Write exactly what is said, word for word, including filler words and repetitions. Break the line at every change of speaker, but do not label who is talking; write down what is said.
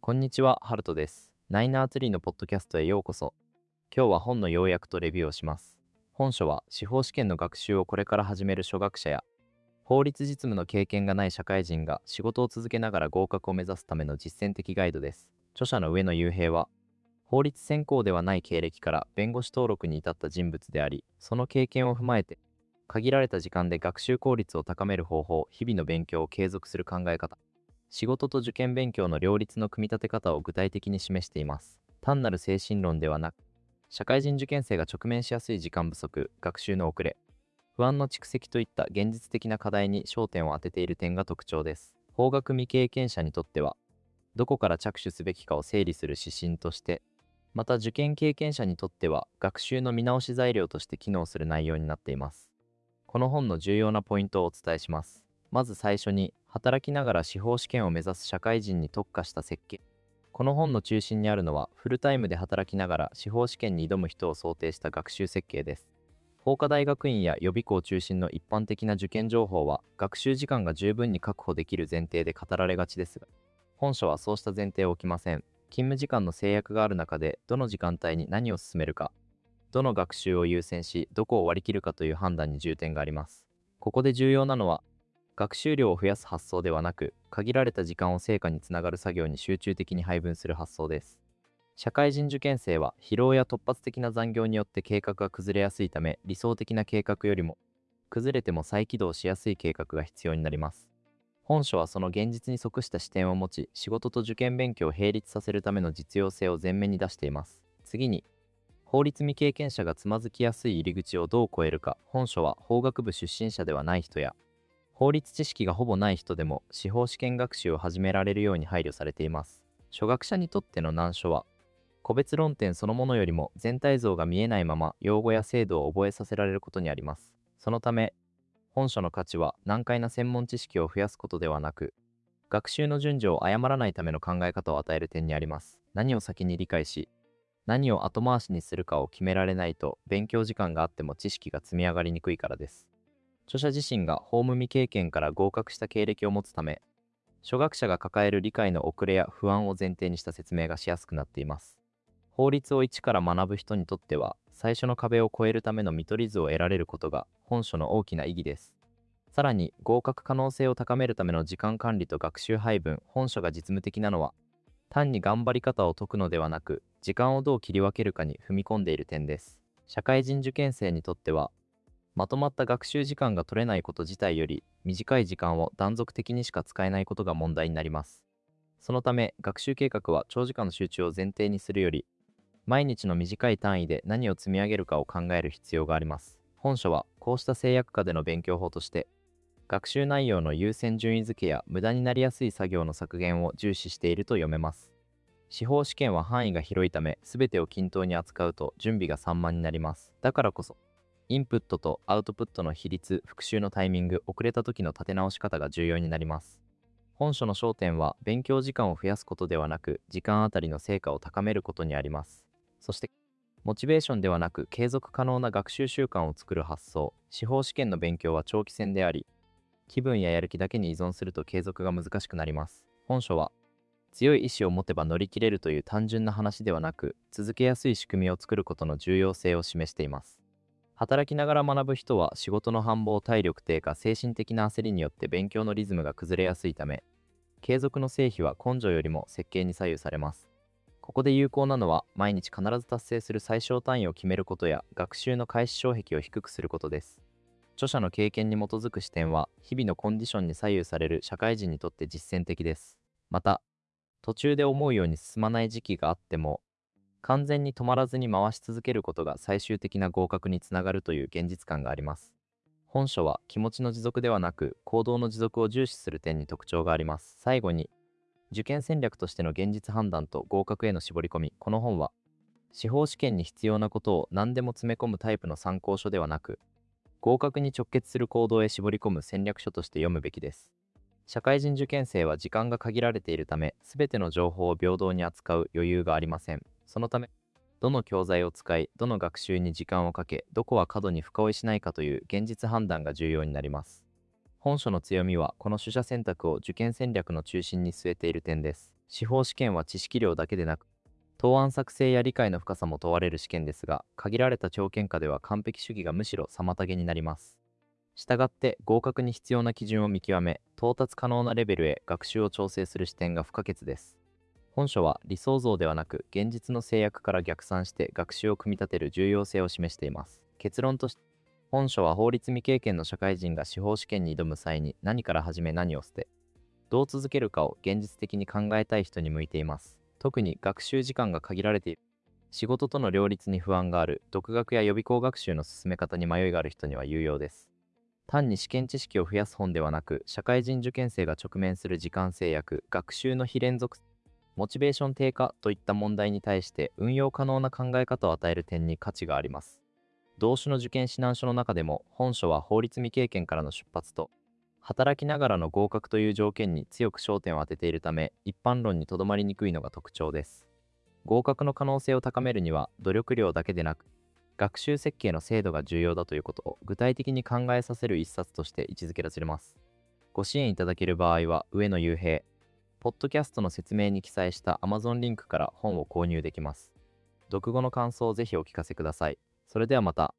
こんにちは、ハルトです。ナイナーツリーのポッドキャストへようこそ。今日は本の要約とレビューをします。本書は司法試験の学習をこれから始める初学者や法律実務の経験がない社会人が仕事を続けながら合格を目指すための実践的ガイドです。著者の上野雄平は法律専攻ではない経歴から弁護士登録に至った人物であり、その経験を踏まえて限られた時間で学習効率を高める方法、日々の勉強を継続する考え方、仕事と受験勉強の両立の組み立て方を具体的に示しています。単なる精神論ではなく、社会人受験生が直面しやすい時間不足、学習の遅れ、不安の蓄積といった現実的な課題に焦点を当てている点が特徴です。法学未経験者にとっては、どこから着手すべきかを整理する指針として、また受験経験者にとっては学習の見直し材料として機能する内容になっています。この本の重要なポイントをお伝えします。まず最初に、働きながら司法試験を目指す社会人に特化した設計。この本の中心にあるのは、フルタイムで働きながら司法試験に挑む人を想定した学習設計です。法科大学院や予備校中心の一般的な受験情報は、学習時間が十分に確保できる前提で語られがちですが、本書はそうした前提を置きません。勤務時間の制約がある中で、どの時間帯に何を進めるか、どの学習を優先し、どこを割り切るかという判断に重点があります。ここで重要なのは、学習量を増やす発想ではなく、限られた時間を成果につながる作業に集中的に配分する発想です。社会人受験生は疲労や突発的な残業によって計画が崩れやすいため、理想的な計画よりも、崩れても再起動しやすい計画が必要になります。本書はその現実に即した視点を持ち、仕事と受験勉強を並立させるための実用性を前面に出しています。次に、法律未経験者がつまずきやすい入り口をどう越えるか。本書は法学部出身者ではない人や、法律知識がほぼない人でも司法試験学習を始められるように配慮されています。初学者にとっての難所は、個別論点そのものよりも全体像が見えないまま用語や制度を覚えさせられることにあります。そのため、本書の価値は難解な専門知識を増やすことではなく、学習の順序を誤らないための考え方を与える点にあります。何を先に理解し、何を後回しにするかを決められないと、勉強時間があっても知識が積み上がりにくいからです。著者自身が法務未経験から合格した経歴を持つため、初学者が抱える理解の遅れや不安を前提にした説明がしやすくなっています。法律を一から学ぶ人にとっては、最初の壁を越えるための見取り図を得られることが本書の大きな意義です。さらに、合格可能性を高めるための時間管理と学習配分。本書が実務的なのは、単に頑張り方を解くのではなく、時間をどう切り分けるかに踏み込んでいる点です。社会人受験生にとっては、まとまった学習時間が取れないこと自体より、短い時間を断続的にしか使えないことが問題になります。そのため、学習計画は長時間の集中を前提にするより、毎日の短い単位で何を積み上げるかを考える必要があります。本書は、こうした制約下での勉強法として、学習内容の優先順位付けや無駄になりやすい作業の削減を重視していると読めます。司法試験は範囲が広いため、全てを均等に扱うと準備が散漫になります。だからこそ、インプットとアウトプットの比率、復習のタイミング、遅れた時の立て直し方が重要になります。本書の焦点は、勉強時間を増やすことではなく、時間あたりの成果を高めることにあります。そして、モチベーションではなく、継続可能な学習習慣を作る発想。司法試験の勉強は長期戦であり、気分ややる気だけに依存すると継続が難しくなります。本書は、強い意志を持てば乗り切れるという単純な話ではなく、続けやすい仕組みを作ることの重要性を示しています。働きながら学ぶ人は仕事の繁忙、体力低下、精神的な焦りによって勉強のリズムが崩れやすいため、継続の成否は根性よりも設計に左右されます。ここで有効なのは、毎日必ず達成する最小単位を決めることや、学習の開始障壁を低くすることです。著者の経験に基づく視点は、日々のコンディションに左右される社会人にとって実践的です。また、途中で思うように進まない時期があっても、完全に止まらずに回し続けることが最終的な合格につながるという現実感があります。本書は気持ちの持続ではなく、行動の持続を重視する点に特徴があります。最後に、受験戦略としての現実判断と合格への絞り込み。この本は、司法試験に必要なことを何でも詰め込むタイプの参考書ではなく、合格に直結する行動へ絞り込む戦略書として読むべきです。社会人受験生は時間が限られているため、すべての情報を平等に扱う余裕がありません。そのため、どの教材を使い、どの学習に時間をかけ、どこは過度に深追いしないかという現実判断が重要になります。本書の強みは、この取捨選択を受験戦略の中心に据えている点です。 司法試験は知識量だけでなく、答案作成や理解の深さも問われる試験ですが、限られた条件下では完璧主義がむしろ妨げになります。したがって合格に必要な基準を見極め、到達可能なレベルへ学習を調整する視点が不可欠です。本書は理想像ではなく現実の制約から逆算して学習を組み立てる重要性を示しています。結論として、本書は法律未経験の社会人が司法試験に挑む際に何から始め何を捨て、どう続けるかを現実的に考えたい人に向いています。特に学習時間が限られている、仕事との両立に不安がある、独学や予備校学習の進め方に迷いがある人には有用です。単に試験知識を増やす本ではなく、社会人受験生が直面する時間制約、学習の非連続、モチベーション低下といった問題に対して運用可能な考え方を与える点に価値があります。同種の受験指南書の中でも、本書は法律未経験からの出発と、働きながらの合格という条件に強く焦点を当てているため、一般論にとどまりにくいのが特徴です。合格の可能性を高めるには、努力量だけでなく、学習設計の精度が重要だということを具体的に考えさせる一冊として位置づけられます。ご支援いただける場合は、上野雄平、ポッドキャストの説明に記載した Amazon リンクから本を購入できます。読後の感想をぜひお聞かせください。それではまた。